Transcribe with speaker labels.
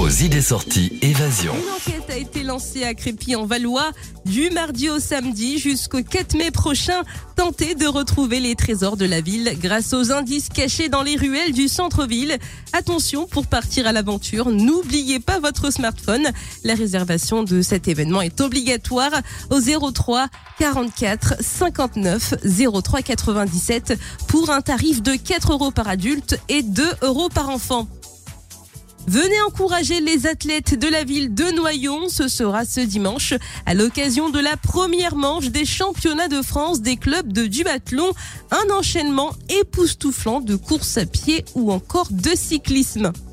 Speaker 1: Vos idées sorties évasion.
Speaker 2: Une enquête a été lancée à Crépy-en-Valois du mardi au samedi jusqu'au 4 mai prochain. Tentez de retrouver les trésors de la ville grâce aux indices cachés dans les ruelles du centre-ville. Attention, pour partir à l'aventure, n'oubliez pas votre smartphone. La réservation de cet événement est obligatoire au 03 44 59 03 97 pour un tarif de 4 € par adulte et 2 € par enfant. Venez encourager les athlètes de la ville de Noyon. Ce sera ce dimanche à l'occasion de la première manche des championnats de France des clubs de duathlon. Un enchaînement époustouflant de course à pied ou encore de cyclisme.